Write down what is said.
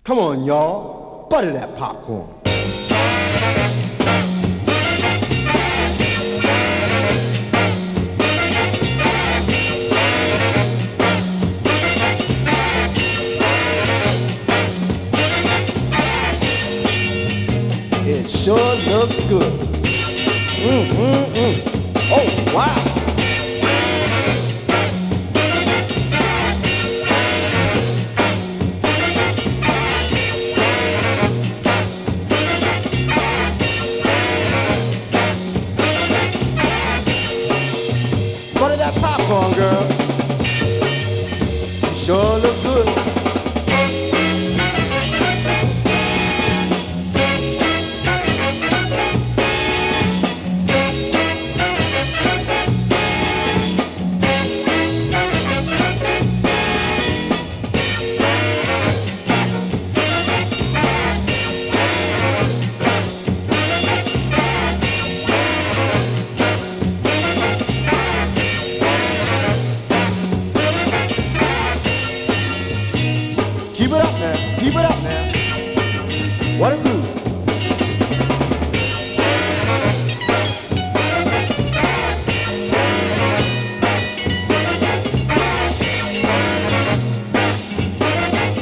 Come on, y'all. Butter that popcorn. It sure looks good. Oh, wow. Butter that popcorn, girl. Sure look good. Keep it up now. Keep it up now.